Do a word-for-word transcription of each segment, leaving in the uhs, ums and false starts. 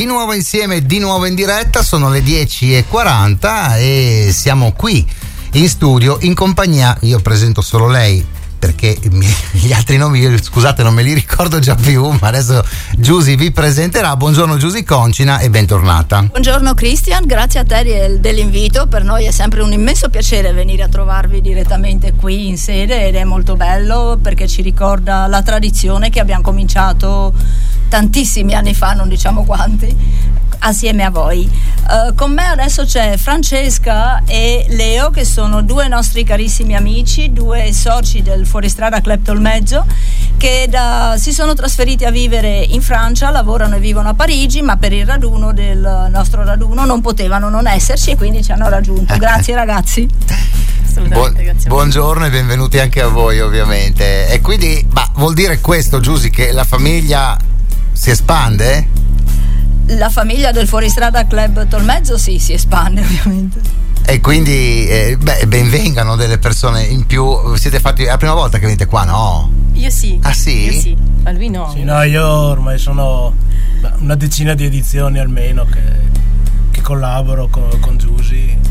di nuovo insieme, di nuovo in diretta, sono le dieci e quaranta e siamo qui in studio in compagnia, io presento solo lei perché gli altri nomi, scusate, non me li ricordo già più, ma adesso Giusy vi presenterà. Buongiorno Giusy Concina e bentornata. Buongiorno Christian, grazie a te dell'invito, per noi è sempre un immenso piacere venire a trovarvi direttamente qui in sede ed è molto bello perché ci ricorda la tradizione che abbiamo cominciato tantissimi anni fa, non diciamo quanti, assieme a voi. Uh, con me adesso c'è Francesca e Leo, che sono due nostri carissimi amici, due soci del Fuoristrada Club Tolmezzo, che da, si sono trasferiti a vivere in Francia, lavorano e vivono a Parigi, ma per il raduno del nostro raduno non potevano non esserci e quindi ci hanno raggiunto. Grazie ragazzi. Buon, grazie buongiorno e benvenuti anche a voi, ovviamente. E quindi, ma vuol dire questo, Giusy, che la famiglia si espande? La famiglia del Fuoristrada Club Tolmezzo sì, si espande ovviamente. E quindi eh, beh, benvengano delle persone in più. Siete fatti, è la prima volta che venite qua, no? Io sì. Ah sì? Io sì, ma lui no. Sì, no, io ormai sono una decina di edizioni almeno che, che collaboro con, con Giusy.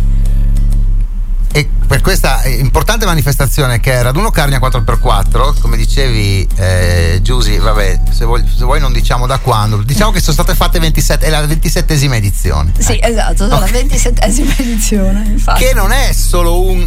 E per questa importante manifestazione che è Raduno Carnia quattro per quattro, come dicevi eh, Giusy, vabbè, se vuoi, se vuoi non diciamo da quando, diciamo che sono state fatte ventisette, è la ventisettesima edizione. Sì, ecco. Esatto, sono okay. La ventisettesima edizione, infatti. Che non è solo un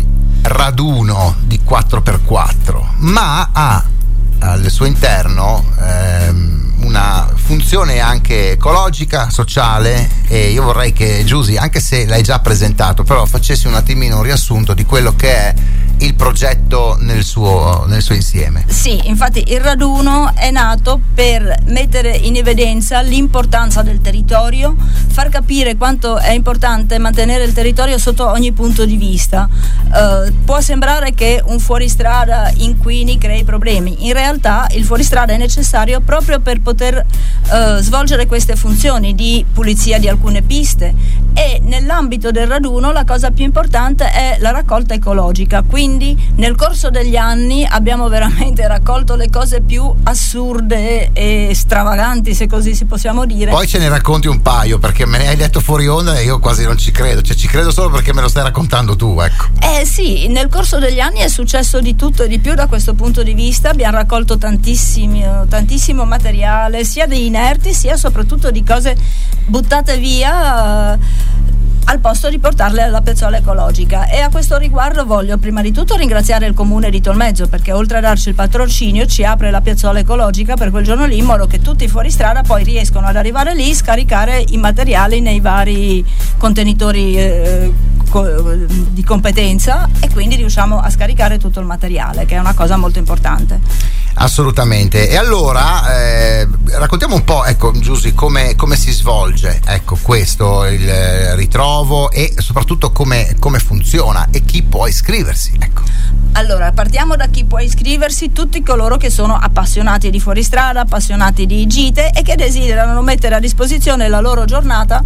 raduno di quattro per quattro, ma ha al suo interno ehm, una funzione anche ecologica, sociale, e io vorrei che Giusy, anche se l'hai già presentato, però facessi un attimino un riassunto di quello che è il progetto nel suo, nel suo insieme. Sì, infatti il raduno è nato per mettere in evidenza l'importanza del territorio, far capire quanto è importante mantenere il territorio sotto ogni punto di vista. Uh, può sembrare che un fuoristrada inquini crei problemi, in realtà il fuoristrada è necessario proprio per poter uh, svolgere queste funzioni di pulizia di alcune piste, e nell'ambito del raduno la cosa più importante è la raccolta ecologica. Quindi nel corso degli anni abbiamo veramente raccolto le cose più assurde e stravaganti, se così si possiamo dire. Poi ce ne racconti un paio, perché me ne hai detto fuori onda e io quasi non ci credo, cioè ci credo solo perché me lo stai raccontando tu, ecco. Eh sì, nel corso degli anni è successo di tutto e di più da questo punto di vista. Abbiamo raccolto tantissimo, tantissimo materiale, sia di inerti sia soprattutto di cose buttate via uh, al posto di portarle alla piazzola ecologica. E a questo riguardo voglio prima di tutto ringraziare il comune di Tolmezzo, perché oltre a darci il patrocinio ci apre la piazzola ecologica per quel giorno lì, in modo che tutti i fuoristrada poi riescono ad arrivare lì, scaricare i materiali nei vari contenitori eh, co- di competenza, e quindi riusciamo a scaricare tutto il materiale, che è una cosa molto importante. Assolutamente. E allora eh, raccontiamo un po', ecco Giusy, come, come si svolge, ecco, questo, il ritrovo, e soprattutto come, come funziona e chi può iscriversi, ecco. Allora, partiamo da chi può iscriversi: tutti coloro che sono appassionati di fuoristrada, appassionati di gite e che desiderano mettere a disposizione la loro giornata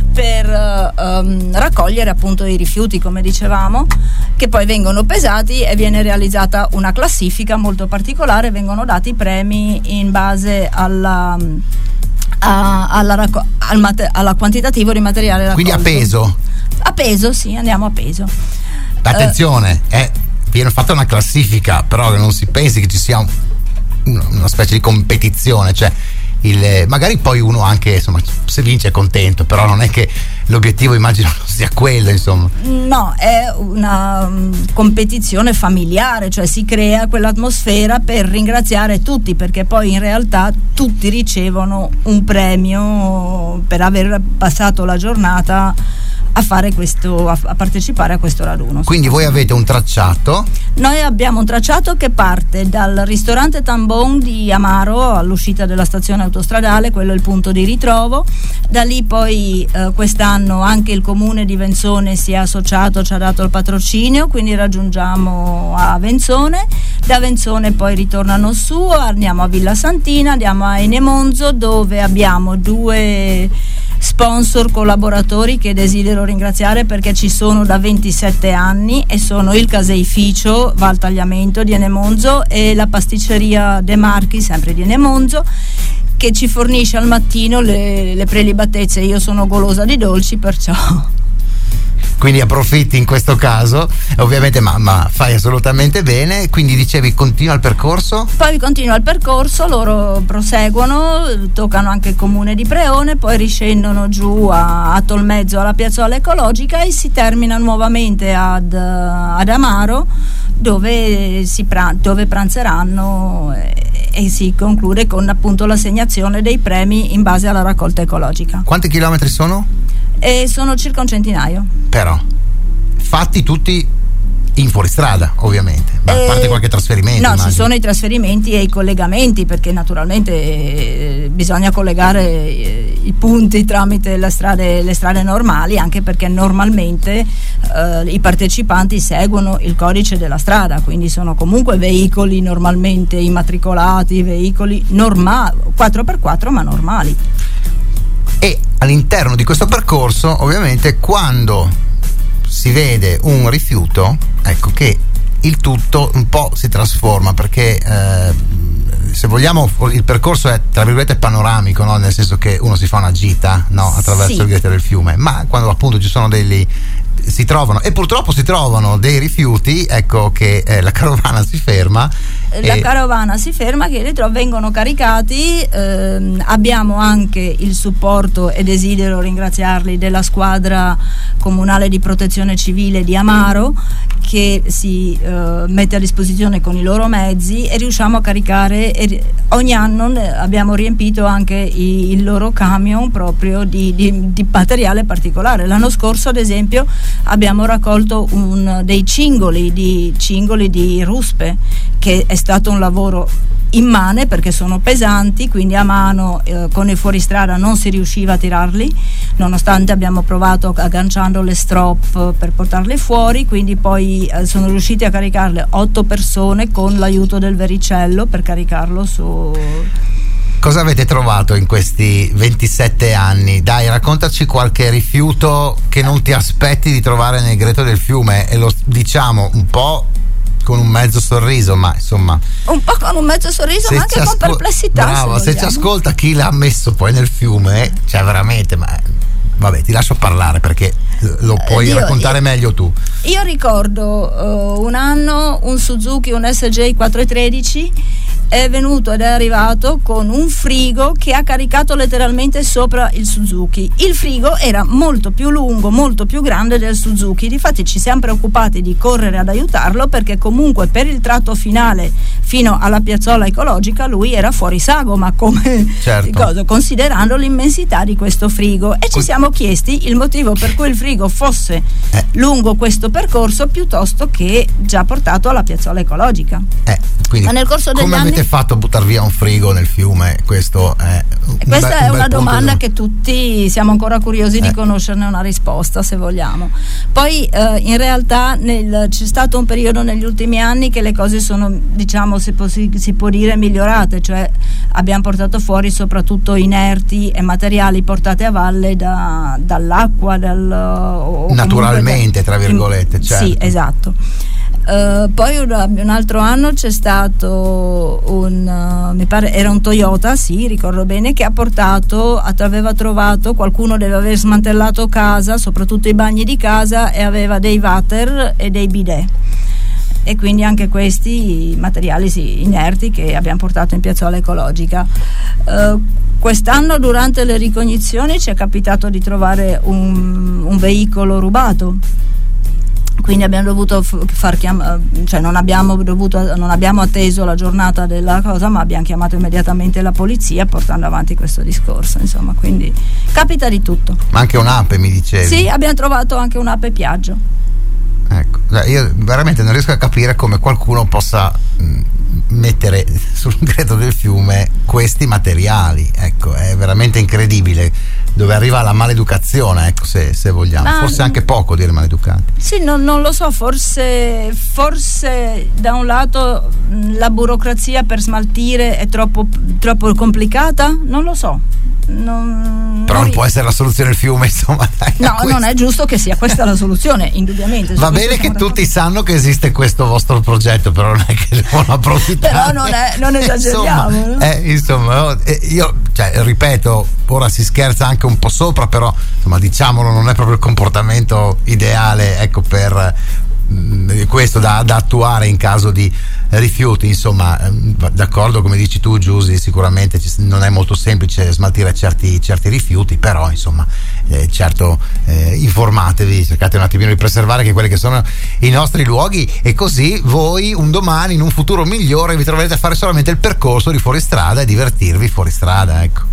per um, raccogliere appunto i rifiuti, come dicevamo, che poi vengono pesati e viene realizzata una classifica molto particolare, vengono dati premi in base alla a, alla, racco- al mate- alla quantitativo di materiale raccolto. Quindi a peso? A peso, sì, andiamo a peso. Attenzione, uh, eh, viene fatta una classifica, però che non si pensi che ci sia un, una specie di competizione, cioè il, magari poi uno anche, insomma, se vince è contento, però non è che l'obiettivo, immagino, non sia quello, insomma. No, è una um, competizione familiare, cioè si crea quell'atmosfera per ringraziare tutti, perché poi in realtà tutti ricevono un premio per aver passato la giornata a fare questo, a, a partecipare a questo raduno. Quindi voi avete un tracciato? Noi abbiamo un tracciato che parte dal ristorante Tambon di Amaro all'uscita della stazione autostradale, quello è il punto di ritrovo. Da lì poi eh, quest'anno anche il comune di Venzone si è associato, ci ha dato il patrocinio, quindi raggiungiamo a Venzone. Da Venzone poi ritornano su, andiamo a Villa Santina, andiamo a Enemonzo, dove abbiamo due sponsor collaboratori che desidero ringraziare perché ci sono da ventisette anni, e sono il caseificio Val Tagliamento di Enemonzo e la pasticceria De Marchi, sempre di Enemonzo, che ci fornisce al mattino le, le prelibatezze. Io sono golosa di dolci, perciò quindi approfitti in questo caso, ovviamente, ma, ma fai assolutamente bene. Quindi dicevi continua il percorso? Poi continua il percorso, loro proseguono, toccano anche il comune di Preone, poi riscendono giù a, a Tolmezzo alla piazzola ecologica e si termina nuovamente ad, ad Amaro, dove, si pra- dove pranzeranno e, e si conclude con appunto l'assegnazione dei premi in base alla raccolta ecologica. Quanti chilometri sono? E sono circa un centinaio. Però fatti tutti in fuoristrada, ovviamente, ma eh, a parte qualche trasferimento. No, immagino. Ci sono i trasferimenti e i collegamenti, perché naturalmente eh, bisogna collegare eh, i punti tramite le strade, le strade normali, anche perché normalmente eh, i partecipanti seguono il codice della strada, quindi sono comunque veicoli normalmente immatricolati, veicoli normali, quattro per quattro ma normali. E all'interno di questo percorso, ovviamente, quando si vede un rifiuto, ecco che il tutto un po' si trasforma, perché eh, se vogliamo il percorso è tra virgolette panoramico, no? Nel senso che uno si fa una gita, no? Attraverso sì. il ghetto del fiume, ma quando appunto ci sono degli si trovano e purtroppo si trovano dei rifiuti, ecco che eh, la carovana si ferma. La e... carovana si ferma, che ritrovo, vengono caricati. Ehm, abbiamo anche il supporto, e desidero ringraziarli, della squadra comunale di protezione civile di Amaro, che si eh, mette a disposizione con i loro mezzi, e riusciamo a caricare, e ogni anno abbiamo riempito anche i, il loro camion proprio di, di, di materiale particolare. L'anno scorso, ad esempio, abbiamo raccolto un, dei cingoli di cingoli di ruspe, che è stato un lavoro immane perché sono pesanti, quindi a mano eh, con il fuoristrada non si riusciva a tirarli, nonostante abbiamo provato agganciando le strop per portarli fuori. Quindi poi eh, sono riusciti a caricarle otto persone con l'aiuto del vericello per caricarlo su. Cosa avete trovato in questi ventisette anni? Dai, raccontaci qualche rifiuto che non ti aspetti di trovare nel greto del fiume, e lo diciamo un po' con un mezzo sorriso, ma insomma un po' con un mezzo sorriso, ma anche ascol- con perplessità. Brava, se, se ci ascolta chi l'ha messo poi nel fiume, cioè veramente, ma vabbè, ti lascio parlare perché lo puoi io, raccontare io, meglio tu. Io ricordo uh, un anno un Suzuki, un S J quattrocentotredici è venuto ed è arrivato con un frigo che ha caricato letteralmente sopra il Suzuki. Il frigo era molto più lungo, molto più grande del Suzuki, difatti ci siamo preoccupati di correre ad aiutarlo, perché comunque per il tratto finale fino alla piazzola ecologica lui era fuori sagoma, come certo. cosa, considerando l'immensità di questo frigo, e ci siamo chiesti il motivo per cui il frigo fosse eh. lungo questo percorso piuttosto che già portato alla piazzola ecologica. Eh, quindi ma nel corso degli come anni avete fatto a buttare via un frigo nel fiume? Questo è un questa be- è un una domanda di... che tutti siamo ancora curiosi eh. di conoscerne una risposta, se vogliamo. Poi eh, in realtà nel, c'è stato un periodo negli ultimi anni che le cose sono, diciamo, se si, si può dire, migliorate, cioè abbiamo portato fuori soprattutto inerti e materiali portati a valle da, dall'acqua, dal, o naturalmente da, tra virgolette, certo. Sì, esatto. Uh, poi un, un altro anno c'è stato un uh, mi pare era un Toyota, sì, ricordo bene, che ha portato, aveva trovato, qualcuno deve aver smantellato casa, soprattutto i bagni di casa, e aveva dei water e dei bidet, e quindi anche questi materiali sì, inerti, che abbiamo portato in piazzola ecologica. Uh, quest'anno durante le ricognizioni ci è capitato di trovare un, un veicolo rubato, quindi abbiamo dovuto far chiamare, cioè non abbiamo dovuto non abbiamo atteso la giornata della cosa, ma abbiamo chiamato immediatamente la polizia portando avanti questo discorso, insomma, quindi capita di tutto. Ma anche un'ape, mi dicevi? Sì, abbiamo trovato anche un'ape piaggio. Ecco, io veramente non riesco a capire come qualcuno possa mh, mettere sul greto del fiume questi materiali, ecco, è veramente incredibile dove arriva la maleducazione, ecco, se, se vogliamo. Ma forse anche poco dire maleducati. Sì, non, non lo so, forse forse da un lato la burocrazia per smaltire è troppo, troppo complicata, non lo so. Non, però non non può essere la soluzione il fiume, insomma, dai, no, non è giusto che sia questa la soluzione, indubbiamente. Va bene che tutti d'accordo. Sanno che esiste questo vostro progetto, però non è che devono approfittare. Però non, è, non esageriamo. Insomma, no? eh, insomma io cioè ripeto, ora si scherza anche un po' sopra, però insomma diciamolo, non è proprio il comportamento ideale, ecco, per questo da, da attuare in caso di rifiuti. Insomma, d'accordo, come dici tu Giusy, sicuramente non è molto semplice smaltire certi, certi rifiuti, però insomma eh, certo eh, informatevi, cercate un attimino di preservare che quelli che sono i nostri luoghi, e così voi un domani in un futuro migliore vi troverete a fare solamente il percorso di fuoristrada e divertirvi fuori strada, ecco.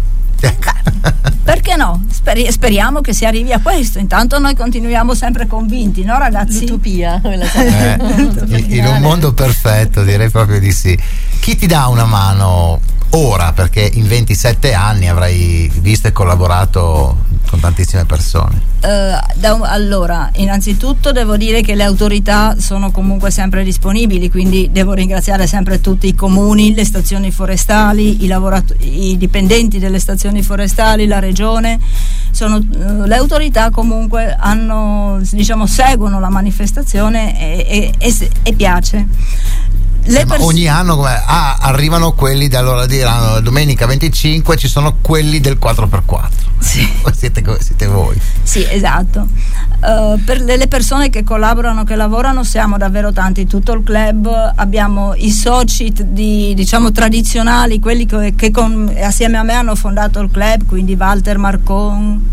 Perché no? Speri- speriamo che si arrivi a questo. Intanto noi continuiamo sempre convinti, no ragazzi? L'utopia, eh, in, in un mondo perfetto, direi proprio di sì. Chi ti dà una mano ora? Perché in ventisette anni avrai visto e collaborato con tantissime persone. Uh, da, allora, innanzitutto devo dire che le autorità sono comunque sempre disponibili, quindi devo ringraziare sempre tutti i comuni, le stazioni forestali, i, lavorat- i dipendenti delle stazioni forestali, la regione. Sono, uh, le autorità comunque hanno, diciamo, seguono la manifestazione e, e, e, e piace. Eh, pers- ogni anno come, ah, arrivano quelli, da, allora diranno domenica venticinque ci sono quelli del quattro per quattro. Sì. siete, siete voi. Sì, esatto. Uh, per le persone che collaborano, che lavorano, siamo davvero tanti, tutto il club. Abbiamo i soci di, diciamo, tradizionali, quelli che, che con, assieme a me hanno fondato il club, quindi Walter Marcon,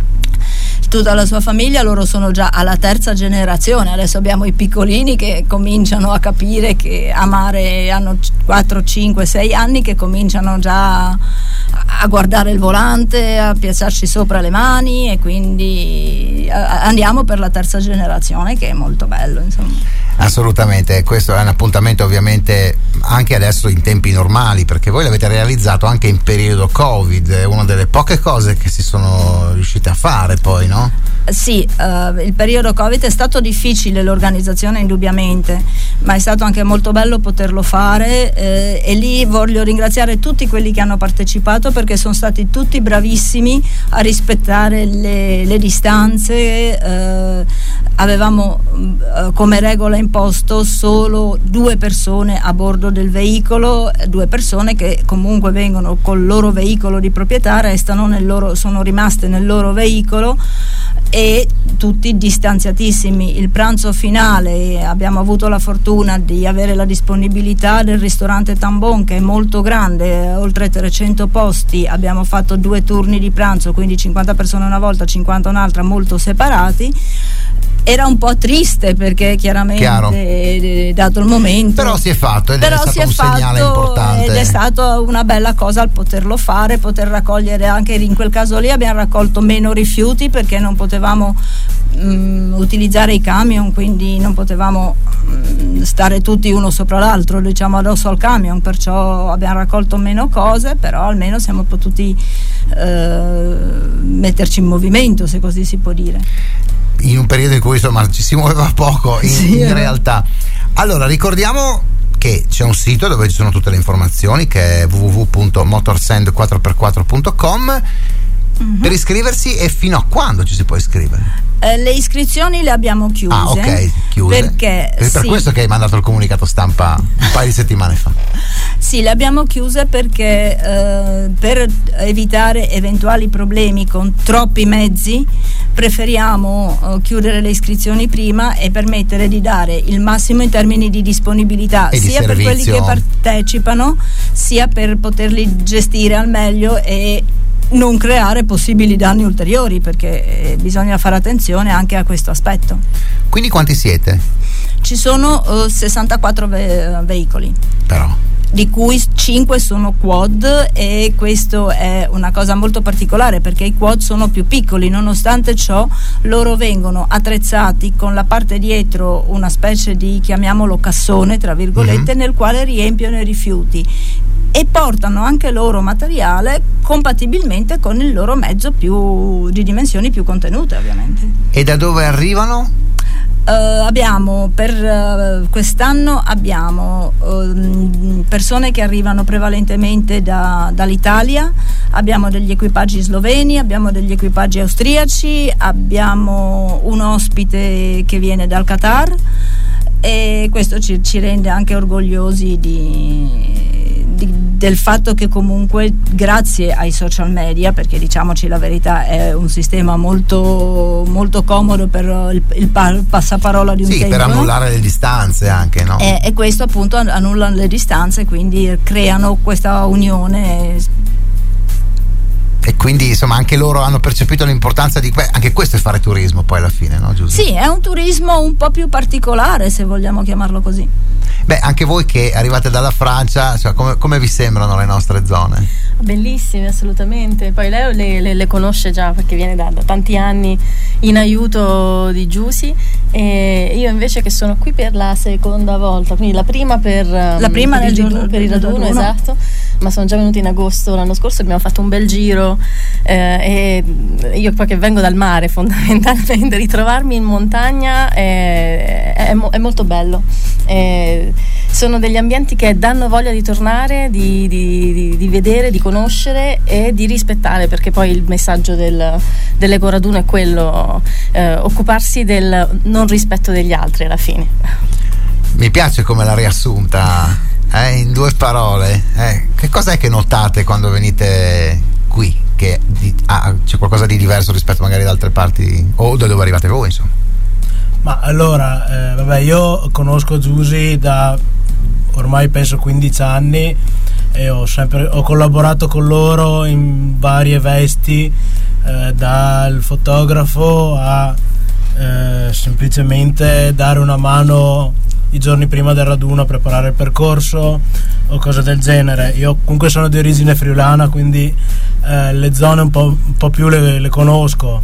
tutta la sua famiglia. Loro sono già alla terza generazione, adesso abbiamo i piccolini che cominciano a capire che amare, hanno quattro, cinque, sei anni, che cominciano già a guardare il volante, a piazzarci sopra le mani, e quindi andiamo per la terza generazione, che è molto bello, insomma. Assolutamente, questo è un appuntamento ovviamente anche adesso in tempi normali, perché voi l'avete realizzato anche in periodo Covid, è una delle poche cose che si sono riuscite a fare poi, no? Sì, uh, il periodo Covid è stato difficile, l'organizzazione indubbiamente, ma è stato anche molto bello poterlo fare, eh, e lì voglio ringraziare tutti quelli che hanno partecipato, perché sono stati tutti bravissimi a rispettare le, le distanze. Eh, avevamo eh, come regola imposto solo due persone a bordo del veicolo, due persone che comunque vengono col loro veicolo di proprietà, restano nel loro, sono rimaste nel loro veicolo, e tutti distanziatissimi. Il pranzo finale abbiamo avuto la fortuna di avere la disponibilità del ristorante Tambon, che è molto grande, oltre trecento posti. Abbiamo fatto due turni di pranzo, quindi cinquanta persone una volta, cinquanta un'altra, molto separati. Era un po' triste perché chiaramente Chiaro. dato il momento, però si è fatto ed però è stato si è un fatto, segnale importante, ed è stata una bella cosa al poterlo fare, poter raccogliere. Anche in quel caso lì abbiamo raccolto meno rifiuti, perché non potevamo mh, utilizzare i camion, quindi non potevamo mh, stare tutti uno sopra l'altro, diciamo, addosso al camion, perciò abbiamo raccolto meno cose, però almeno siamo potuti eh, metterci in movimento, se così si può dire, in un periodo in cui insomma ci si muoveva poco in, sì, in realtà. Allora ricordiamo che c'è un sito dove ci sono tutte le informazioni, che è w w w punto motorsend quattro per quattro punto com. Mm-hmm. Per iscriversi, e fino a quando ci si può iscrivere? Eh, le iscrizioni le abbiamo chiuse. Ah, ok, chiuse. Perché è per sì. questo che hai mandato il comunicato stampa un paio di settimane fa. Sì, le abbiamo chiuse perché eh, per evitare eventuali problemi con troppi mezzi preferiamo eh, chiudere le iscrizioni prima e permettere di dare il massimo in termini di disponibilità, e sia di per quelli che partecipano, sia per poterli gestire al meglio e non creare possibili danni ulteriori, perché eh, bisogna fare attenzione anche a questo aspetto. Quindi quanti siete? Ci sono uh, sessantaquattro ve- veicoli, però di cui cinque sono quad, e questo è una cosa molto particolare perché i quad sono più piccoli. Nonostante ciò loro vengono attrezzati con la parte dietro una specie di, chiamiamolo cassone tra virgolette, mm-hmm. nel quale riempiono i rifiuti e portano anche loro materiale compatibilmente con il loro mezzo più di dimensioni più contenute, ovviamente. E da dove arrivano? Uh, abbiamo per uh, quest'anno abbiamo uh, persone che arrivano prevalentemente da, dall'Italia, abbiamo degli equipaggi sloveni, abbiamo degli equipaggi austriaci, abbiamo un ospite che viene dal Qatar, e questo ci, ci rende anche orgogliosi di, di, del fatto che comunque grazie ai social media, perché diciamoci la verità è un sistema molto molto comodo per il, il passaparola di un sì, tempo, per annullare le distanze anche, no? E, e questo appunto annullano le distanze, quindi creano questa unione. E quindi insomma anche loro hanno percepito l'importanza di que- anche questo è fare turismo poi alla fine, no Giuseppe? Sì, è un turismo un po' più particolare, se vogliamo chiamarlo così. Beh, anche voi che arrivate dalla Francia, cioè, come, come vi sembrano le nostre zone? Bellissime, assolutamente. Poi Leo le, le, le conosce già perché viene da, da tanti anni in aiuto di Giusy, e io invece che sono qui per la seconda volta, quindi la prima per, la prima per, nel il, giorno, per il raduno, raduno, esatto, ma sono già venuti in agosto l'anno scorso, abbiamo fatto un bel giro, eh, e io poi che vengo dal mare fondamentalmente ritrovarmi in montagna è, è, è molto bello. Eh, sono degli ambienti che danno voglia di tornare, di, di, di, di vedere, di conoscere e di rispettare, perché poi il messaggio del, dell'ecoraduno è quello, eh, occuparsi del non rispetto degli altri alla fine. Mi piace come l'ha riassunta, eh, in due parole. Eh, che cos'è che notate quando venite qui? Che di, ah, c'è qualcosa di diverso rispetto magari ad altre parti o da dove arrivate voi, insomma? Ma allora, eh, vabbè, io conosco Giusy da ormai penso quindici anni e ho sempre ho collaborato con loro in varie vesti, eh, dal fotografo a eh, semplicemente dare una mano i giorni prima del raduno a preparare il percorso o cose del genere. Io comunque sono di origine friulana, quindi eh, le zone un po', un po' più le, le conosco,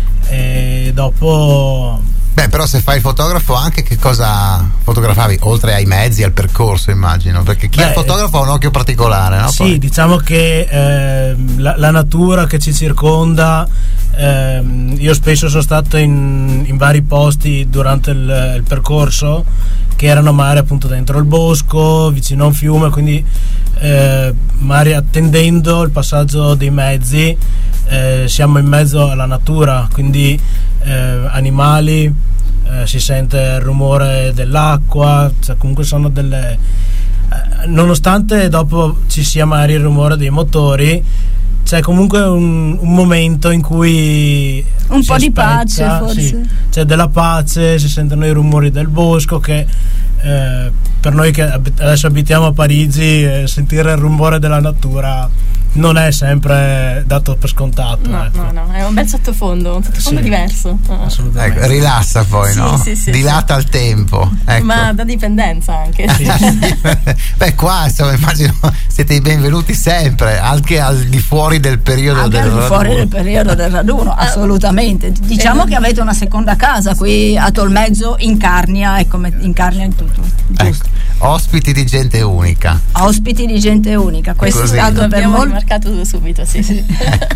e dopo... Beh, però se fai il fotografo anche che cosa fotografavi? Oltre ai mezzi, al percorso, immagino, perché chi Beh, è il fotografo ha un occhio particolare, no? Sì, Poi. diciamo che eh, la, la natura che ci circonda, eh, io spesso sono stato in, in vari posti durante il, il percorso che erano magari appunto dentro il bosco, vicino a un fiume, quindi eh, magari attendendo il passaggio dei mezzi eh, siamo in mezzo alla natura, quindi eh, animali, eh, si sente il rumore dell'acqua, cioè comunque sono delle eh, nonostante dopo ci sia magari il rumore dei motori, c'è comunque un, un momento in cui un po' aspetta, di pace, forse sì, c'è della pace, si sentono i rumori del bosco che eh, per noi che adesso abitiamo a Parigi, eh, sentire il rumore della natura non è sempre dato per scontato. No, ecco. no, no, è un bel sottofondo, un sottofondo sì, diverso. Ecco, rilassa poi, sì, no? Sì, sì, dilata sì. il tempo. Ecco. Ma da dipendenza anche. Sì. Beh, qua insomma immagino siete i benvenuti sempre, anche al di fuori del periodo anche del al di fuori raduno. del periodo del raduno, assolutamente. Diciamo che avete una seconda casa qui a Tolmezzo, in Carnia, e come in Carnia in tutto. Giusto. Ecco. Ospiti di gente unica. Ospiti di gente unica. Questo Così. è stato per Abbiamo molto marcato subito, sì, sì.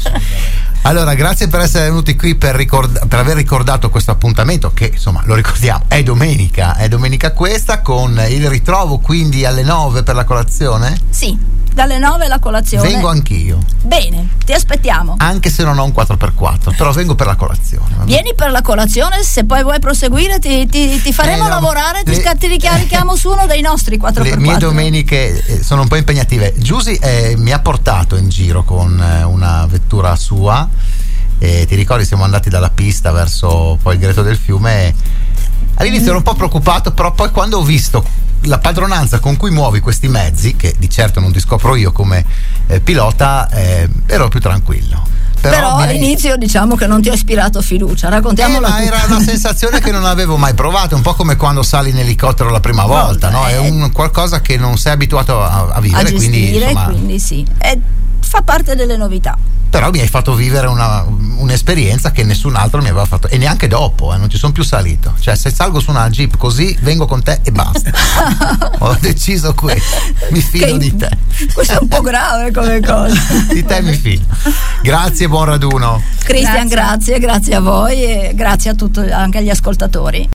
Allora, grazie per essere venuti qui, per, ricord- per aver ricordato questo appuntamento che, insomma, lo ricordiamo, è domenica, è domenica questa, con il ritrovo quindi alle nove per la colazione? Sì, dalle nove la colazione. Vengo anch'io. Bene, ti aspettiamo. Anche se non ho un quattro per quattro, però vengo per la colazione. Vabbè. Vieni per la colazione, se poi vuoi proseguire ti, ti, ti faremo eh, no, lavorare, le, ti, sca- ti ricarichiamo su uno dei nostri quattro per quattro. Le mie domeniche eh, sono un po' impegnative. Giusy eh, mi ha portato in giro con eh, una vettura sua, e ti ricordi siamo andati dalla pista verso poi il greto del fiume, e all'inizio ero un po' preoccupato, però poi quando ho visto la padronanza con cui muovi questi mezzi, che di certo non ti scopro io come eh, pilota, eh, ero più tranquillo. Però, però all'inizio hai... diciamo che non ti ha ispirato fiducia, raccontiamola. Eh, ma era una sensazione che non avevo mai provato, un po' come quando sali in elicottero la prima volta, no? È un qualcosa che non sei abituato a, a vivere, a gestire, quindi, insomma... quindi sì, e fa parte delle novità. Però mi hai fatto vivere una, un'esperienza che nessun altro mi aveva fatto, e neanche dopo, eh, non ci sono più salito. Cioè, se salgo su una Jeep così, vengo con te e basta. Ho deciso questo, mi fido che, di te. Questo è un po' grave come cosa. Di te mi fido. Grazie, buon raduno. Cristian, grazie, grazie a voi e grazie a tutti, anche agli ascoltatori.